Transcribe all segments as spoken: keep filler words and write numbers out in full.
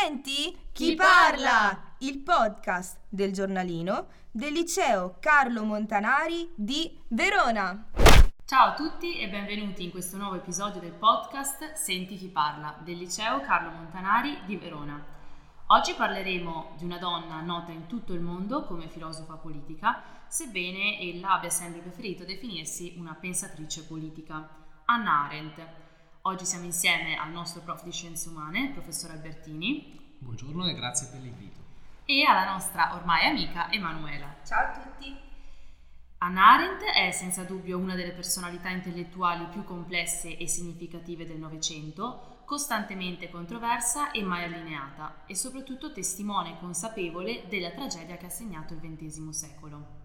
Senti chi parla! Il podcast del giornalino del liceo Carlo Montanari di Verona. Ciao a tutti e benvenuti in questo nuovo episodio del podcast Senti chi parla del liceo Carlo Montanari di Verona. Oggi parleremo di una donna nota in tutto il mondo come filosofa politica, sebbene ella abbia sempre preferito definirsi una pensatrice politica, Hannah Arendt. Oggi siamo insieme al nostro prof di Scienze Umane, il professor Albertini. Buongiorno e grazie per l'invito. E alla nostra ormai amica Emanuela. Ciao a tutti! Hannah Arendt è senza dubbio una delle personalità intellettuali più complesse e significative del Novecento, costantemente controversa e mai allineata, e soprattutto testimone consapevole della tragedia che ha segnato il ventesimo secolo.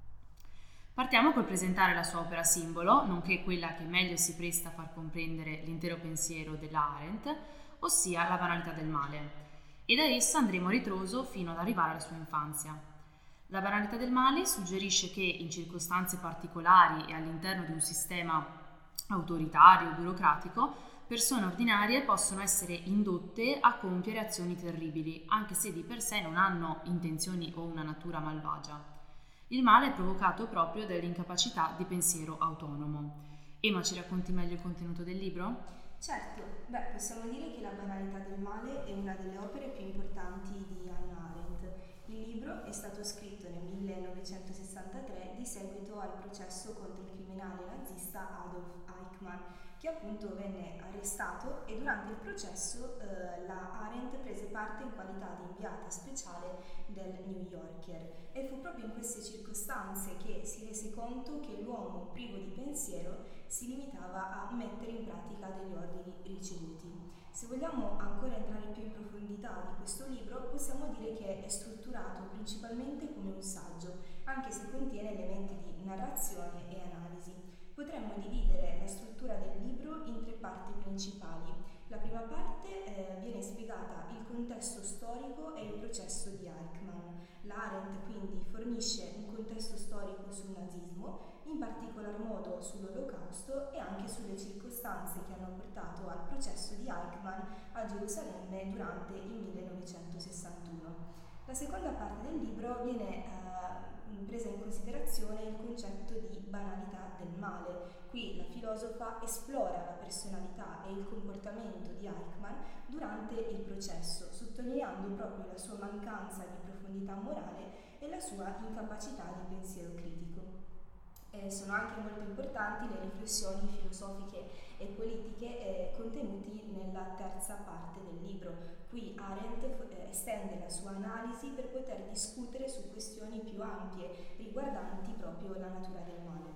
Partiamo col presentare la sua opera simbolo, nonché quella che meglio si presta a far comprendere l'intero pensiero della Arendt, ossia La banalità del male, e da essa andremo a ritroso fino ad arrivare alla sua infanzia. La banalità del male suggerisce che in circostanze particolari e all'interno di un sistema autoritario o burocratico, persone ordinarie possono essere indotte a compiere azioni terribili, anche se di per sé non hanno intenzioni o una natura malvagia. Il male è provocato proprio dall'incapacità di pensiero autonomo. Emma, ci racconti meglio il contenuto del libro? Certo, beh, possiamo dire che La banalità del male è una delle opere più importanti di Hannah Arendt. Il libro è stato scritto nel millenovecentosessantatré di seguito al processo contro il criminale nazista Adolf Eichmann, che appunto venne arrestato, e durante il processo eh, la Arendt prese parte in qualità di inviata speciale del New Yorker, e fu proprio in queste circostanze che si rese conto che l'uomo privo di pensiero si limitava a mettere in pratica degli ordini ricevuti. Se vogliamo ancora entrare più in profondità di questo libro, possiamo dire che è strutturato principalmente come un saggio, anche se contiene elementi di narrazione e analisi. Potremmo dividere la struttura del libro in tre parti principali. La prima parte eh, viene spiegata il contesto storico e il processo di Eichmann. La Arendt quindi fornisce un contesto storico sul nazismo, in particolar modo sull'Olocausto e anche sulle circostanze che hanno portato al processo di Eichmann a Gerusalemme durante il millenovecentosessantuno. La seconda parte del libro viene eh, presa in considerazione il concetto di banalità del male. Qui la filosofa esplora la personalità e il comportamento di Eichmann durante il processo, sottolineando proprio la sua mancanza di profondità morale e la sua incapacità di pensiero critico. Eh, sono anche molto importanti le riflessioni filosofiche e politiche eh, contenuti nella terza parte del libro. Qui Arendt eh, estende la sua analisi per poter discutere su questioni più ampie riguardanti proprio la natura del male.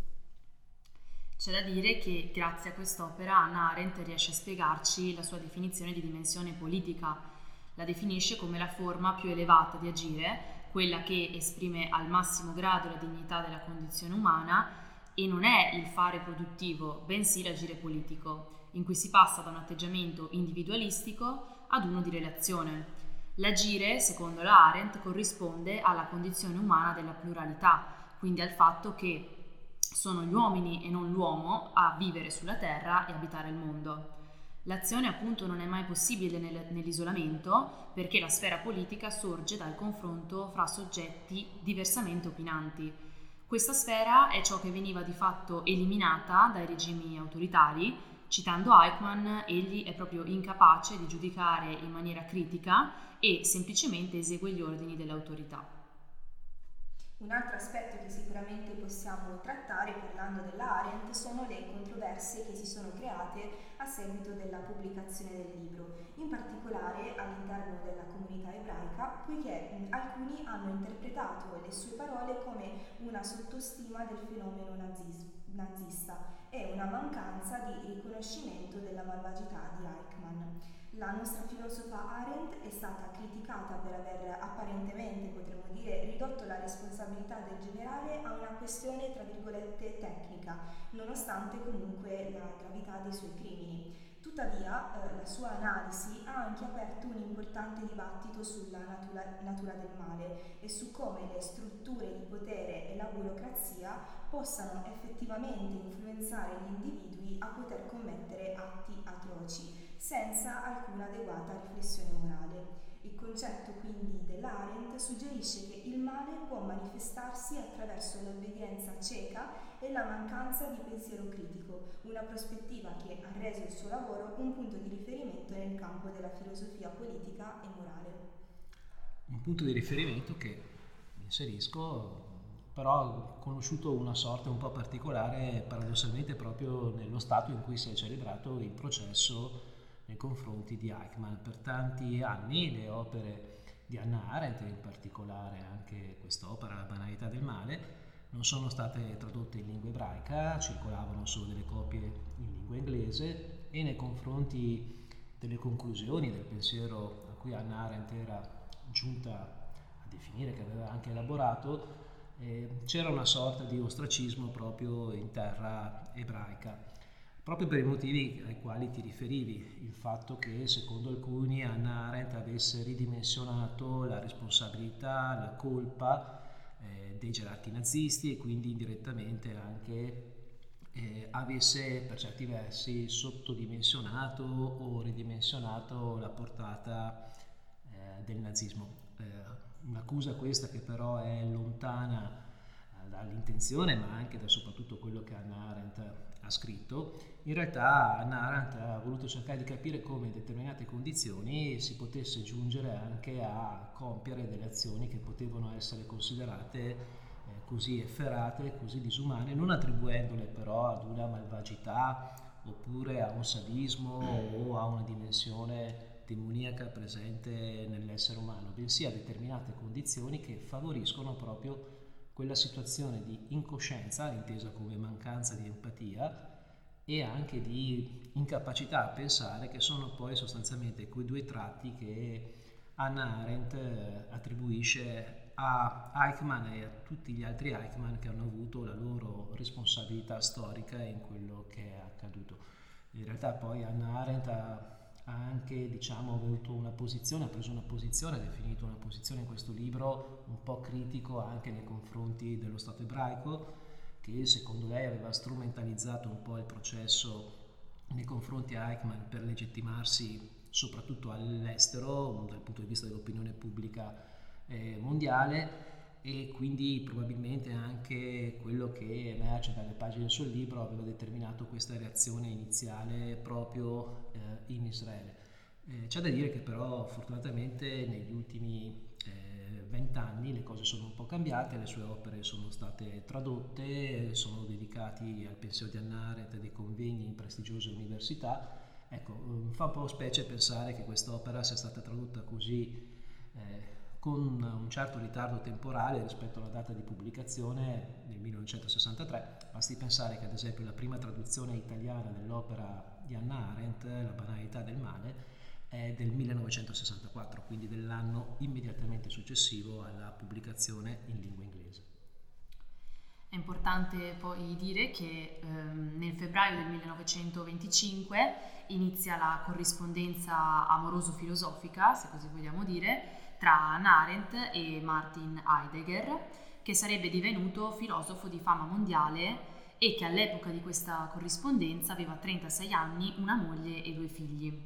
C'è da dire che grazie a quest'opera Hannah Arendt riesce a spiegarci la sua definizione di dimensione politica. La definisce come la forma più elevata di agire, quella che esprime al massimo grado la dignità della condizione umana, e non è il fare produttivo, bensì l'agire politico, in cui si passa da un atteggiamento individualistico ad uno di relazione. L'agire, secondo la Arendt, corrisponde alla condizione umana della pluralità, quindi al fatto che sono gli uomini e non l'uomo a vivere sulla terra e abitare il mondo. L'azione appunto non è mai possibile nel, nell'isolamento, perché la sfera politica sorge dal confronto fra soggetti diversamente opinanti. Questa sfera è ciò che veniva di fatto eliminata dai regimi autoritari. Citando Eichmann, egli è proprio incapace di giudicare in maniera critica e semplicemente esegue gli ordini dell'autorità. Un altro aspetto che sicuramente possiamo trattare parlando della Arendt sono le controversie che si sono create a seguito della pubblicazione del libro, in particolare all'interno della comunità ebraica, poiché mh, alcuni hanno interpretato le sue parole come una sottostima del fenomeno nazis- nazista e una mancanza di riconoscimento della malvagità di Eichmann. La nostra filosofa Arendt è stata criticata per aver apparentemente, potremmo dire, ridotto la responsabilità del generale a una questione tra virgolette tecnica, nonostante comunque la gravità dei suoi crimini. Tuttavia, eh, la sua analisi ha anche aperto un importante dibattito sulla natura, natura del male e su come le strutture di potere e la burocrazia possano effettivamente influenzare gli individui a poter commettere atti atroci. senza alcuna adeguata riflessione morale. Il concetto quindi dell'Arendt suggerisce che il male può manifestarsi attraverso l'obbedienza cieca e la mancanza di pensiero critico, una prospettiva che ha reso il suo lavoro un punto di riferimento nel campo della filosofia politica e morale. Un punto di riferimento che inserisco, però conosciuto una sorte un po' particolare paradossalmente proprio nello stato in cui si è celebrato il processo nei confronti di Eichmann. Per tanti anni le opere di Hannah Arendt, in particolare anche quest'opera, La banalità del male, non sono state tradotte in lingua ebraica, circolavano solo delle copie in lingua inglese, e nei confronti delle conclusioni del pensiero a cui Hannah Arendt era giunta a definire, che aveva anche elaborato, eh, c'era una sorta di ostracismo proprio in terra ebraica, proprio per i motivi ai quali ti riferivi, il fatto che secondo alcuni Hannah Arendt avesse ridimensionato la responsabilità, la colpa eh, dei gerarchi nazisti, e quindi indirettamente anche eh, avesse per certi versi sottodimensionato o ridimensionato la portata eh, del nazismo. Eh, un'accusa questa che però è lontana eh, dall'intenzione, ma anche da soprattutto quello che Hannah Arendt ha scritto. In realtà Hannah Arendt ha voluto cercare di capire come in determinate condizioni si potesse giungere anche a compiere delle azioni che potevano essere considerate eh, così efferate, così disumane, non attribuendole però ad una malvagità oppure a un sadismo o a una dimensione demoniaca presente nell'essere umano, bensì a determinate condizioni che favoriscono proprio quella situazione di incoscienza, intesa come mancanza di empatia, e anche di incapacità a pensare, che sono poi sostanzialmente quei due tratti che Hannah Arendt attribuisce a Eichmann e a tutti gli altri Eichmann che hanno avuto la loro responsabilità storica in quello che è accaduto. In realtà poi Hannah Arendt ha ha anche, diciamo, avuto una posizione, ha preso una posizione, ha definito una posizione in questo libro un po' critico anche nei confronti dello Stato ebraico, che secondo lei aveva strumentalizzato un po' il processo nei confronti a Eichmann per legittimarsi soprattutto all'estero dal punto di vista dell'opinione pubblica eh, mondiale, e quindi probabilmente anche quello che emerge dalle pagine del suo libro aveva determinato questa reazione iniziale proprio eh, in Israele. Eh, c'è da dire che però fortunatamente negli ultimi vent'anni eh, le cose sono un po' cambiate, le sue opere sono state tradotte, sono dedicati al pensiero di Hannah Arendt dei convegni in prestigiose università. Ecco, fa un po' specie pensare che quest'opera sia stata tradotta così eh, con un certo ritardo temporale rispetto alla data di pubblicazione nel millenovecentosessantatré. Basti pensare che ad esempio la prima traduzione italiana dell'opera di Hannah Arendt, La banalità del male, è del millenovecentosessantaquattro, quindi dell'anno immediatamente successivo alla pubblicazione in lingua inglese. È importante poi dire che ehm, nel febbraio del millenovecentoventicinque inizia la corrispondenza amoroso-filosofica, se così vogliamo dire, tra Hannah Arendt e Martin Heidegger, che sarebbe divenuto filosofo di fama mondiale e che all'epoca di questa corrispondenza aveva trentasei anni, una moglie e due figli.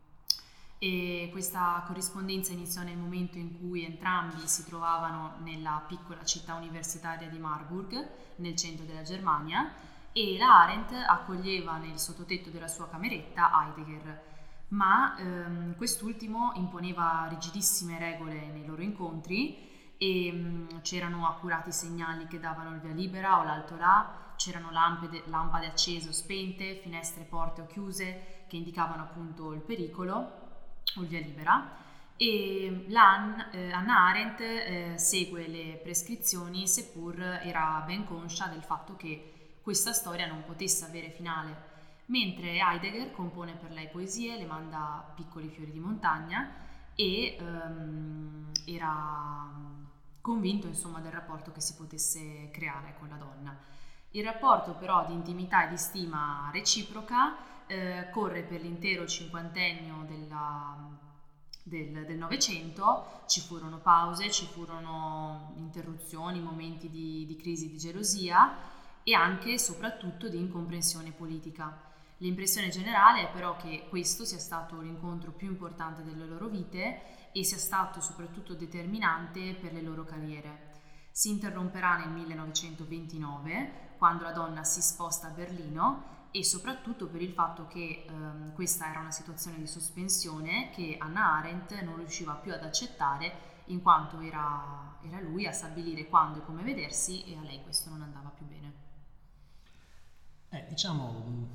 E questa corrispondenza iniziò nel momento in cui entrambi si trovavano nella piccola città universitaria di Marburg, nel centro della Germania, e la Arendt accoglieva nel sottotetto della sua cameretta Heidegger, ma ehm, quest'ultimo imponeva rigidissime regole nei loro incontri e mh, c'erano accurati segnali che davano il via libera o l'alto là, c'erano lampade, lampade accese o spente, finestre, porte o chiuse che indicavano appunto il pericolo o il via libera, e la eh, Hannah Arendt eh, segue le prescrizioni, seppur era ben conscia del fatto che questa storia non potesse avere finale, mentre Heidegger compone per lei poesie, le manda piccoli fiori di montagna e um, era convinto insomma del rapporto che si potesse creare con la donna. Il rapporto però di intimità e di stima reciproca eh, corre per l'intero cinquantennio della, del, del Novecento. Ci furono pause, ci furono interruzioni, momenti di, di crisi, di gelosia e anche e soprattutto di incomprensione politica. L'impressione generale è però che questo sia stato l'incontro più importante delle loro vite e sia stato soprattutto determinante per le loro carriere. Si interromperà nel millenovecentoventinove, quando la donna si sposta a Berlino, e soprattutto per il fatto che ehm, questa era una situazione di sospensione che Hannah Arendt non riusciva più ad accettare, in quanto era, era lui a stabilire quando e come vedersi, e a lei questo non andava più bene. Eh, diciamo,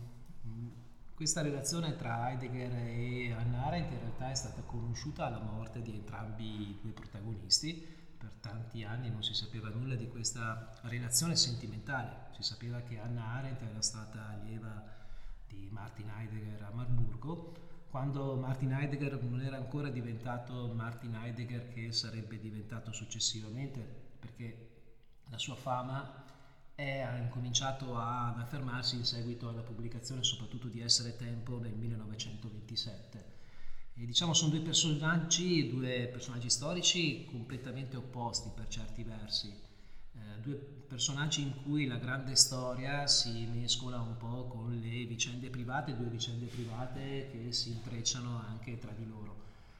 questa relazione tra Heidegger e Hannah Arendt in realtà è stata conosciuta alla morte di entrambi i due protagonisti. Per tanti anni non si sapeva nulla di questa relazione sentimentale. Si sapeva che Hannah Arendt era stata allieva di Martin Heidegger a Marburgo, quando Martin Heidegger non era ancora diventato Martin Heidegger che sarebbe diventato successivamente, perché la sua fama è, ha incominciato ad affermarsi in seguito alla pubblicazione soprattutto di Essere Tempo nel millenovecentoventisette. E diciamo sono due personaggi, due personaggi storici completamente opposti per certi versi, eh, due personaggi in cui la grande storia si mescola un po' con le vicende private, due vicende private che si intrecciano anche tra di loro.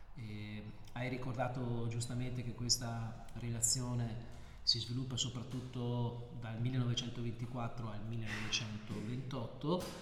E hai ricordato giustamente che questa relazione si sviluppa soprattutto dal millenovecentoventiquattro al millenovecentoventotto,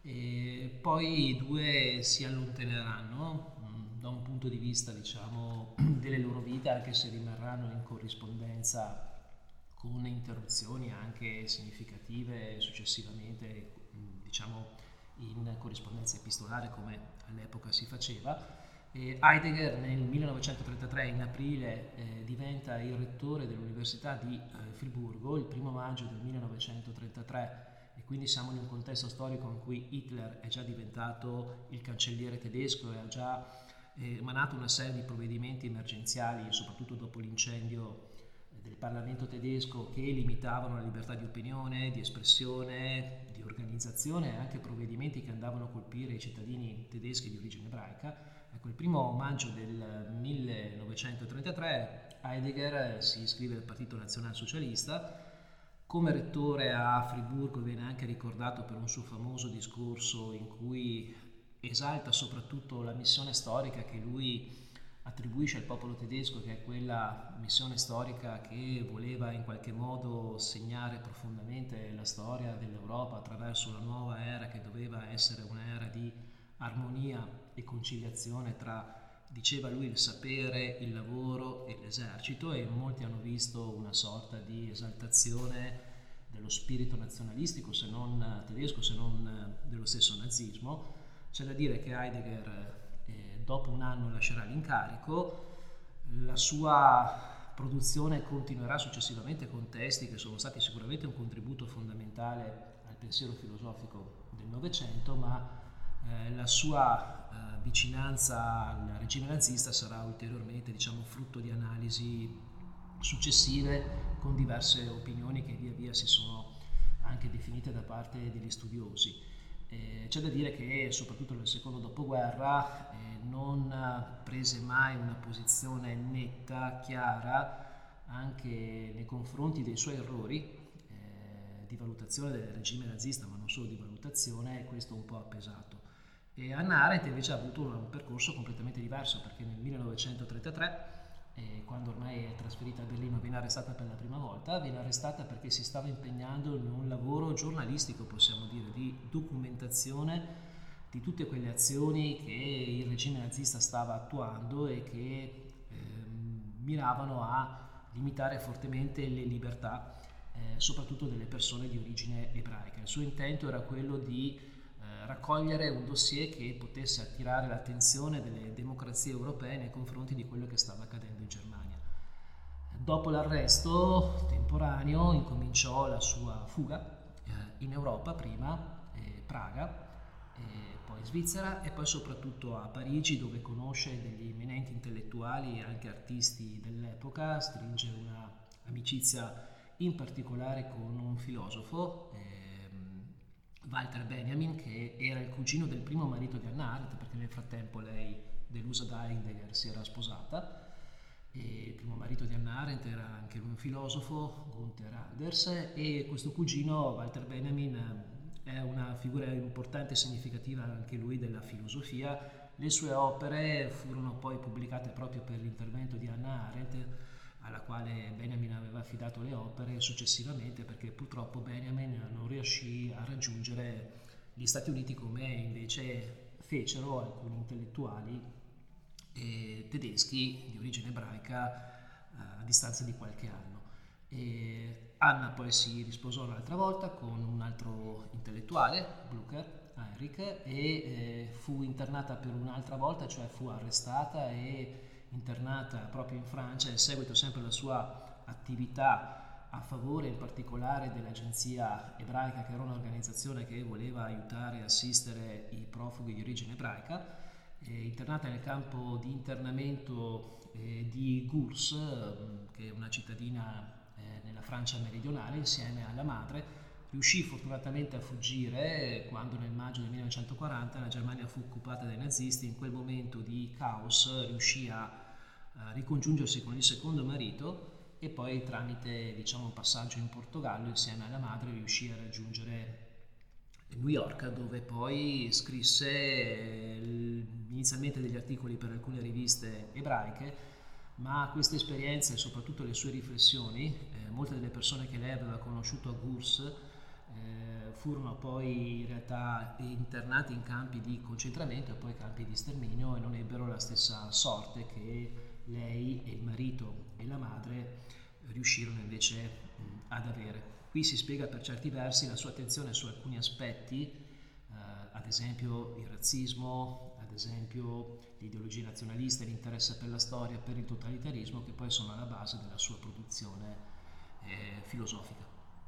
e poi i due si allontaneranno mh, da un punto di vista, diciamo, delle loro vite, anche se rimarranno in corrispondenza con interruzioni anche significative successivamente, mh, diciamo in corrispondenza epistolare come all'epoca si faceva. E Heidegger nel millenovecentotrentatré, in aprile, eh, diventa il rettore dell'Università di eh, Friburgo il primo maggio del millenovecentotrentatré, e quindi siamo in un contesto storico in cui Hitler è già diventato il cancelliere tedesco e ha già eh, emanato una serie di provvedimenti emergenziali, soprattutto dopo l'incendio del Parlamento tedesco, che limitavano la libertà di opinione, di espressione, di organizzazione, e anche provvedimenti che andavano a colpire i cittadini tedeschi di origine ebraica. Ecco, il primo maggio del millenovecentotrentatré Heidegger si iscrive al Partito Nazionalsocialista. Come rettore a Friburgo viene anche ricordato per un suo famoso discorso in cui esalta soprattutto la missione storica che lui attribuisce al popolo tedesco, che è quella missione storica che voleva in qualche modo segnare profondamente la storia dell'Europa attraverso una nuova era che doveva essere un'era di armonia e conciliazione tra, diceva lui, il sapere, il lavoro e l'esercito, e molti hanno visto una sorta di esaltazione dello spirito nazionalistico, se non tedesco, se non dello stesso nazismo. C'è da dire che Heidegger eh, dopo un anno lascerà l'incarico. La sua produzione continuerà successivamente con testi che sono stati sicuramente un contributo fondamentale al pensiero filosofico del Novecento, ma eh, la sua eh, vicinanza al regime nazista sarà ulteriormente, diciamo, frutto di analisi successive con diverse opinioni che via via si sono anche definite da parte degli studiosi. Eh, c'è da dire che soprattutto nel secondo dopoguerra eh, non prese mai una posizione netta, chiara, anche nei confronti dei suoi errori eh, di valutazione del regime nazista, ma non solo di valutazione, e questo un po' ha pesato. E Hannah Arendt invece ha avuto un percorso completamente diverso, perché nel millenovecentotrentatré, eh, quando ormai è trasferita a Berlino, viene arrestata per la prima volta. Viene arrestata perché si stava impegnando in un lavoro giornalistico, possiamo dire, di documentazione di tutte quelle azioni che il regime nazista stava attuando e che eh, miravano a limitare fortemente le libertà, eh, soprattutto delle persone di origine ebraica. Il suo intento era quello di raccogliere un dossier che potesse attirare l'attenzione delle democrazie europee nei confronti di quello che stava accadendo in Germania. Dopo l'arresto temporaneo incominciò la sua fuga eh, in Europa, prima eh, Praga, eh, poi Svizzera e poi soprattutto a Parigi, dove conosce degli eminenti intellettuali e anche artisti dell'epoca. Stringe una amicizia in particolare con un filosofo, eh, Walter Benjamin, che era il cugino del primo marito di Hannah Arendt, perché nel frattempo lei, delusa da Heidegger, si era sposata, e il primo marito di Hannah Arendt era anche un filosofo, Gunther Anders, e questo cugino, Walter Benjamin, è una figura importante e significativa anche lui della filosofia. Le sue opere furono poi pubblicate proprio per l'intervento di Hannah Arendt, alla quale Benjamin aveva affidato le opere successivamente, perché purtroppo Benjamin non riuscì a raggiungere gli Stati Uniti come invece fecero alcuni intellettuali eh, tedeschi di origine ebraica eh, a distanza di qualche anno. E Anna poi si risposò un'altra volta con un altro intellettuale, Blücher, Heinrich, e eh, fu internata per un'altra volta, cioè fu arrestata e internata proprio in Francia, in seguito sempre alla sua attività a favore in particolare dell'Agenzia Ebraica, che era un'organizzazione che voleva aiutare e assistere i profughi di origine ebraica. Eh, internata nel campo di internamento eh, di Gurs, eh, che è una cittadina nella Francia meridionale, insieme alla madre. Riuscì fortunatamente a fuggire quando nel maggio del millenovecentoquaranta la Germania fu occupata dai nazisti. In quel momento di caos riuscì a, a ricongiungersi con il secondo marito e poi tramite diciamo un passaggio in Portogallo insieme alla madre riuscì a raggiungere New York, dove poi scrisse eh, inizialmente degli articoli per alcune riviste ebraiche, ma queste esperienze e soprattutto le sue riflessioni, eh, molte delle persone che lei aveva conosciuto a Gurs eh, furono poi in realtà internati in campi di concentramento e poi campi di sterminio, e non ebbero la stessa sorte che lei e il marito e la madre riuscirono invece mh, ad avere. Qui si spiega per certi versi la sua attenzione su alcuni aspetti, eh, ad esempio il razzismo, ad esempio l'ideologia nazionalista, l'interesse per la storia, per il totalitarismo, che poi sono alla base della sua produzione eh, filosofica.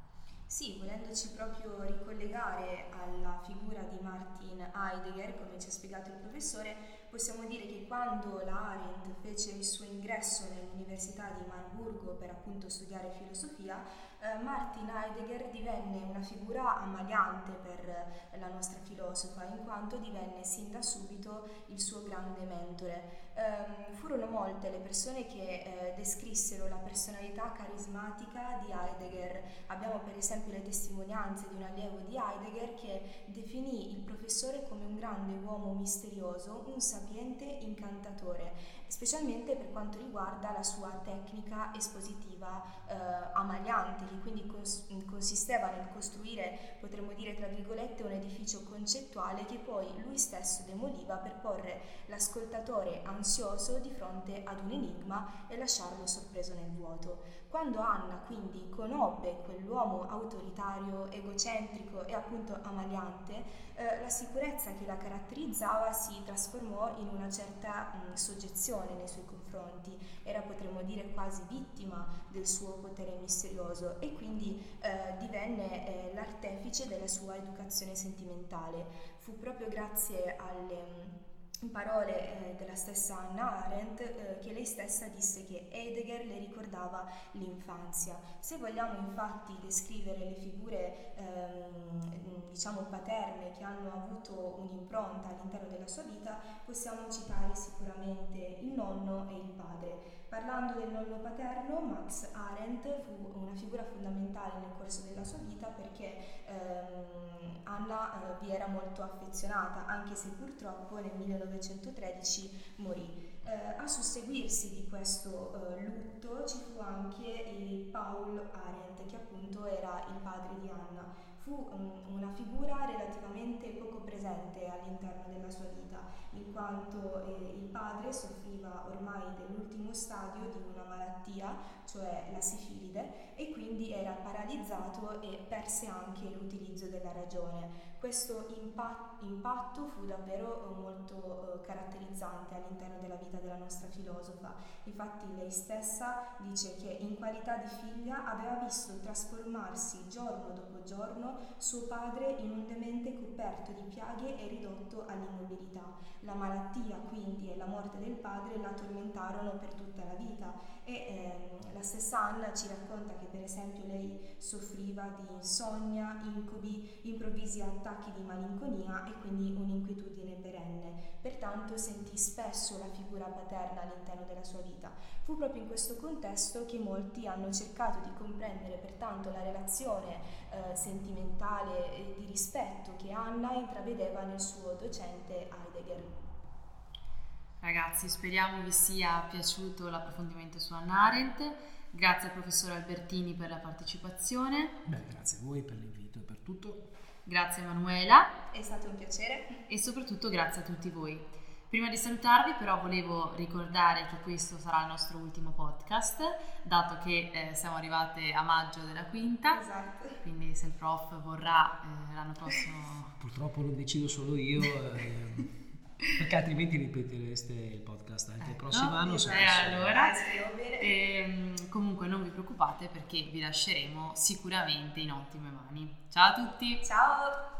Sì, volendoci proprio ricollegare alla figura di Martin Heidegger, come ci ha spiegato il professore, possiamo dire che quando la Arendt fece il suo ingresso nell'Università di Marburgo per appunto studiare filosofia, eh, Martin Heidegger divenne una figura ammaliante per la nostra filosofa, in quanto divenne sin da subito il suo grande mentore. Eh, furono molte le persone che eh, descrissero la personalità carismatica di Heidegger. Abbiamo per esempio le testimonianze di un allievo di Heidegger che definì il professore come un grande uomo misterioso, un sapiente incantatore, specialmente per quanto riguarda la sua tecnica espositiva eh, amaliante, che quindi cons- consisteva nel costruire, potremmo dire tra virgolette, un edificio concettuale che poi lui stesso demoliva per porre l'ascoltatore ansioso di fronte ad un enigma e lasciarlo sorpreso nel vuoto. Quando Anna quindi conobbe quell'uomo autoritario, egocentrico e appunto amaliante, eh, la sicurezza che la caratterizzava si trasformò in una certa mh, soggezione nei suoi confronti. Era, potremmo dire, quasi vittima del suo potere misterioso e quindi eh, divenne eh, l'artefice della sua educazione sentimentale. Fu proprio grazie alle mh, parole eh, della stessa Hannah Arendt eh, che lei stessa disse che Heidegger le ricordava l'infanzia. Se vogliamo infatti descrivere le figure ehm, diciamo paterne che hanno avuto un'impronta all'interno della sua vita, possiamo citare sicuramente il nonno e il padre. Parlando del nonno paterno, Max Arendt fu una figura fondamentale nel corso della sua vita perché ehm, Anna eh, vi era molto affezionata, anche se purtroppo nel millenovecentotredici morì. Eh, a susseguirsi di questo eh, lutto ci fu anche il Paul Arendt, che appunto era il padre di Anna. Fu um, una figura relativamente poco presente all'interno della sua vita, in quanto eh, il padre soffriva ormai dell'ultimo stadio di una malattia, cioè la sifilide, e quindi era paralizzato e perse anche l'utilizzo della ragione. Questo impatt- impatto fu davvero molto eh, caratterizzante all'interno della vita della nostra filosofa. Infatti lei stessa dice che in qualità di figlia aveva visto trasformarsi giorno dopo giorno suo padre in un demente coperto di piaghe e ridotto all'immobilità. La malattia quindi e la morte del padre la tormentarono per tutta la vita e ehm, la stessa Anna ci racconta che per esempio lei soffriva di insonnia, incubi, improvvisi attacchi di malinconia e quindi un'inquietudine perenne. Pertanto sentì spesso la figura paterna all'interno della sua vita. Fu proprio in questo contesto che molti hanno cercato di comprendere pertanto la relazione eh, sentimentale e di rispetto che Hannah intravedeva nel suo docente Heidegger. Ragazzi, speriamo vi sia piaciuto l'approfondimento su Hannah Arendt. Grazie al professor Albertini per la partecipazione. Beh, grazie a voi per l'invito e per tutto. Grazie Emanuela. È stato un piacere. E soprattutto grazie a tutti voi. Prima di salutarvi però volevo ricordare che questo sarà il nostro ultimo podcast, dato che eh, siamo arrivate a maggio della quinta. Esatto. Quindi se il prof vorrà eh, l'anno prossimo... Purtroppo lo decido solo io, eh, perché altrimenti ripetereste il podcast anche il prossimo no? anno. E se eh, allora, bene. E, comunque non vi preoccupate perché vi lasceremo sicuramente in ottime mani. Ciao a tutti! Ciao!